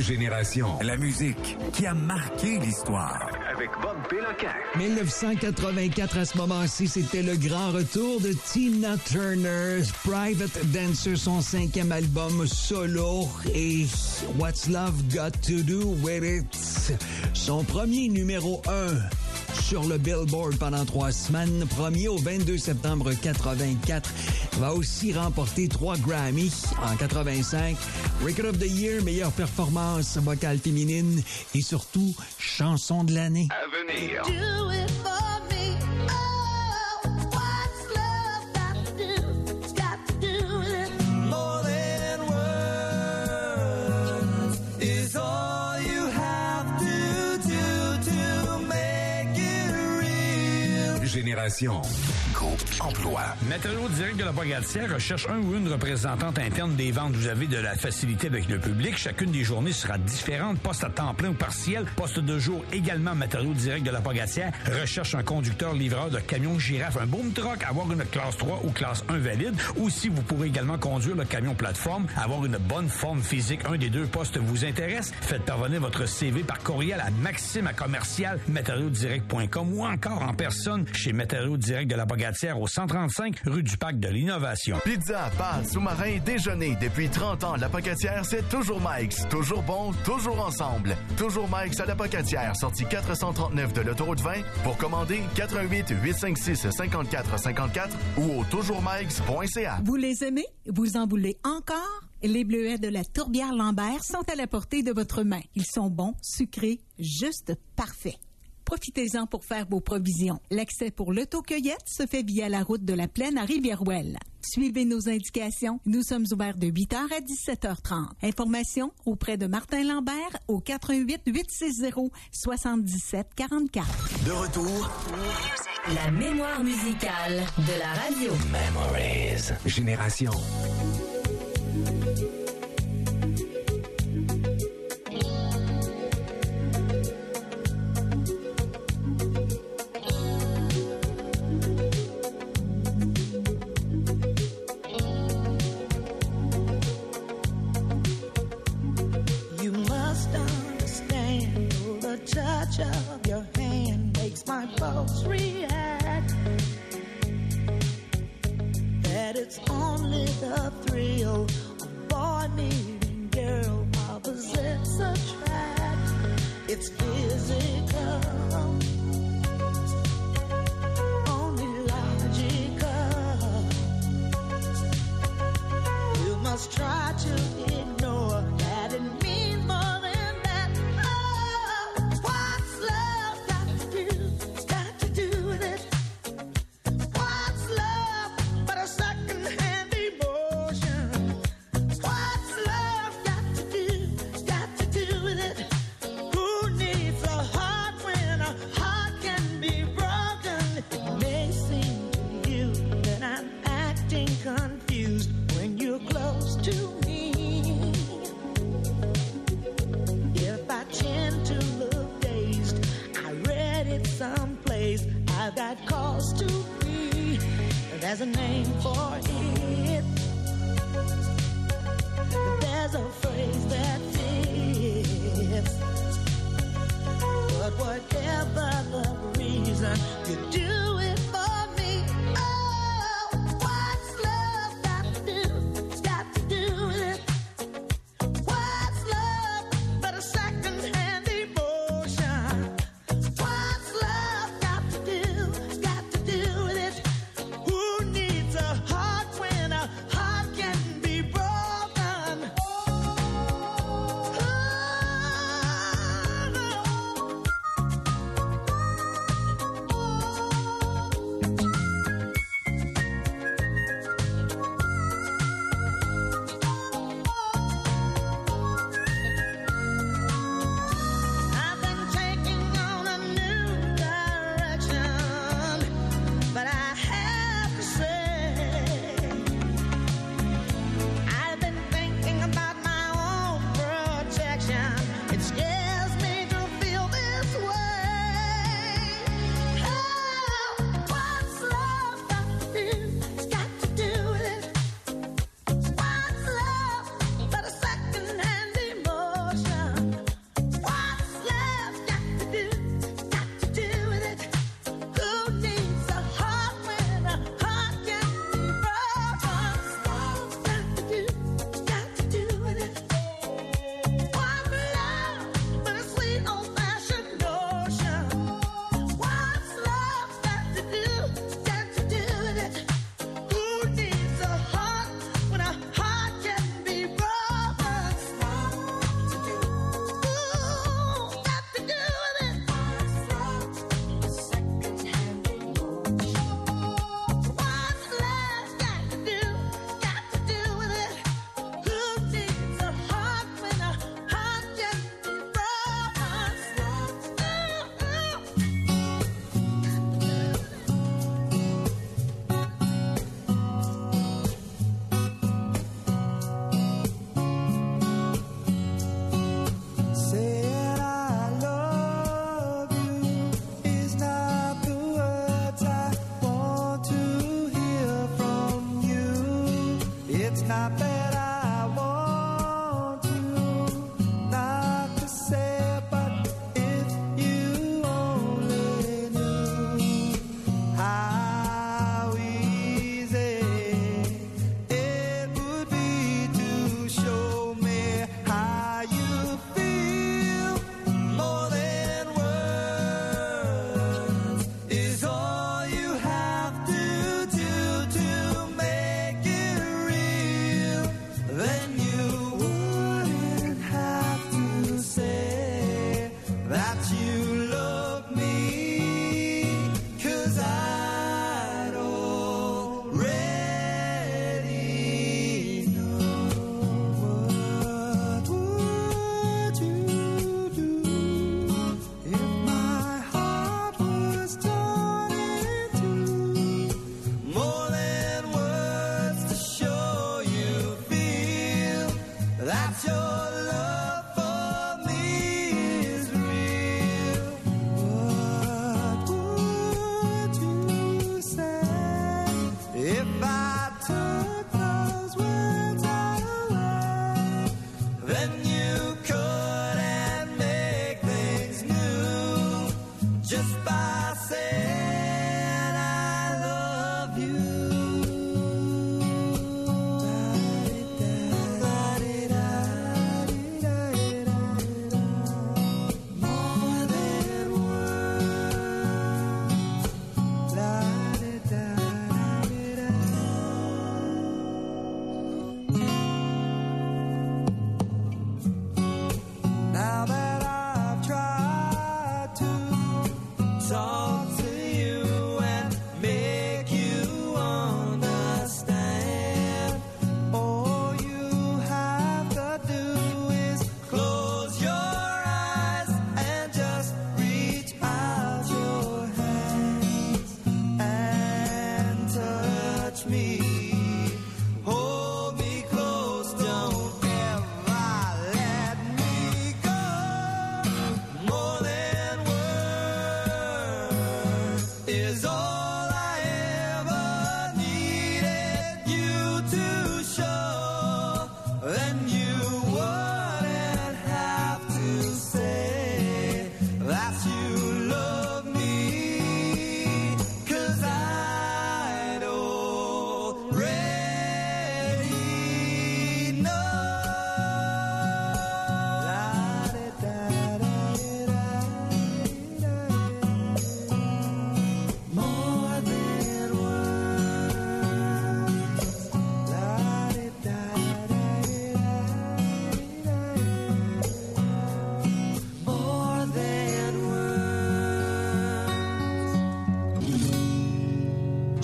Génération. La musique qui a marqué l'histoire. Avec Bob Péloquin. 1984, à ce moment-ci, c'était le grand retour de Tina Turner, Private Dancer, son 5e album solo, et What's Love Got to Do With It, son premier numéro 1 sur le Billboard pendant 3 semaines, premier au 22 septembre 84. Va aussi remporter 3 Grammy en 85, Record of the Year, meilleure performance vocale féminine et surtout chanson de l'année. À venir. Génération. Groupe Emploi. Matériaux Direct de la Pagatière recherche un ou une représentante interne des ventes. Vous avez de la facilité avec le public. Chacune des journées sera différente. Poste à temps plein ou partiel. Poste de jour également. Matériaux Direct de la Pagatière recherche un conducteur-livreur de camion girafe, un boom truck, avoir une classe 3 ou classe 1 valide. Ou si vous pourrez également conduire le camion plateforme, avoir une bonne forme physique. Un des 2 postes vous intéresse. Faites parvenir votre CV par courriel à maxime@commercial-matériauxdirect.com ou encore en personne chez Matériaux Direct de la Pagatière au 135 rue du Parc de l'Innovation. Pizza, pâtes, sous-marin, déjeuner. Depuis 30 ans, la Pagatière, c'est toujours Mike's. Toujours bon, toujours ensemble. Toujours Mike's à la Pagatière, sortie 439 de l'autoroute 20. Pour commander, 88 856 54 54 ou au toujourmikes.ca. Vous les aimez? Vous en voulez encore? Les bleuets de la Tourbière Lambert sont à la portée de votre main. Ils sont bons, sucrés, juste parfaits. Profitez-en pour faire vos provisions. L'accès pour l'autocueillette se fait via la route de la Plaine à Rivière-Ouelle. Suivez nos indications. Nous sommes ouverts de 8h à 17h30. Informations auprès de Martin Lambert au 88 860 77 44. De retour, la mémoire musicale de la radio. Memories. Génération. Touch of your hand makes my pulse react. That it's only the thrill of boy meeting girl opposites attract. It's physical, only logical. You must try to ignore that it means more than confused when you're close to me. If I tend to look dazed, I read it someplace. I've got cause to be. There's a name for it. There's a phrase that fits. But whatever the reason, you do it for me. Oh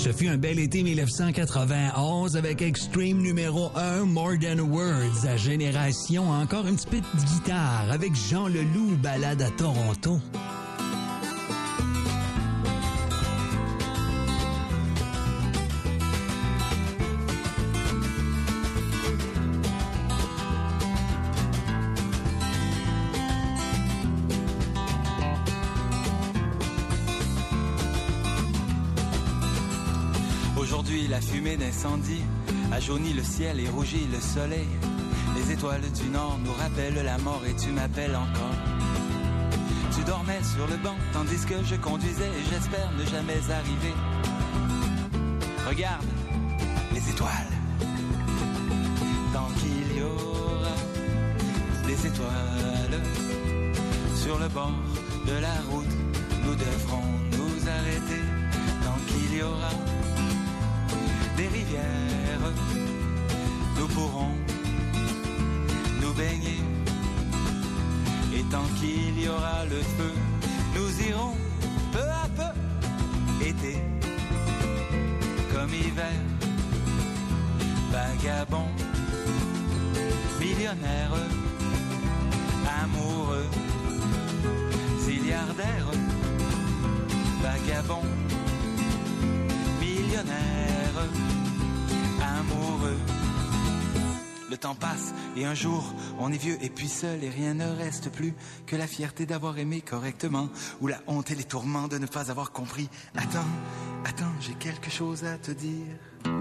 Ce fut un bel été 1991 avec Extreme numéro 1, More Than Words. À Génération, encore une petite guitare avec Jean Leloup, balade à Toronto. Aujourd'hui, la fumée d'incendie a jauni le ciel et rougi le soleil. Les étoiles du nord nous rappellent la mort et tu m'appelles encore. Tu dormais sur le banc tandis que je conduisais et j'espère ne jamais arriver. Regarde les étoiles. Tant qu'il y aura des étoiles sur le bord de la route, nous devrons nous arrêter. Tant qu'il y aura des rivières, nous pourrons nous baigner. Et tant qu'il y aura le feu, nous irons peu à peu, été comme hiver, vagabond, millionnaire, amoureux, zilliardaire, vagabond, millionnaire, amoureux. Le temps passe et un jour on est vieux et puis seul et rien ne reste plus que la fierté d'avoir aimé correctement ou la honte et les tourments de ne pas avoir compris. Attends, j'ai quelque chose à te dire.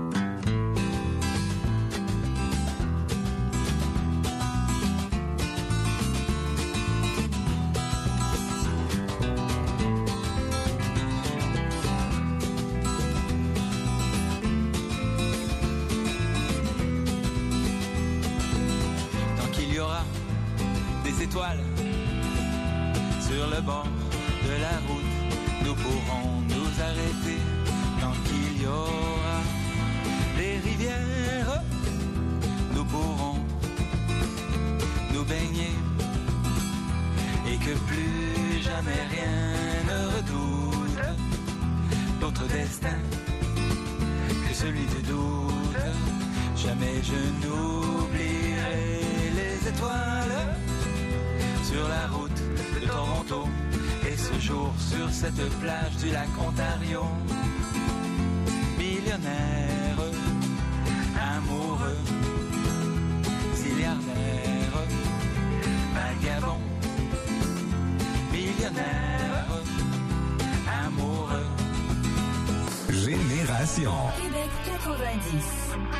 Sur le bord de la route, nous pourrons nous arrêter. Tant qu'il y aura des rivières, nous pourrons nous baigner. Et que plus jamais rien ne redoute d'autre destin que celui du doute. Jamais je n'oublierai les étoiles sur la route de Toronto et ce jour sur cette plage du lac Ontario. Millionnaire, amoureux, zilliardaire, vagabond, millionnaire, amoureux. Génération. Québec 90.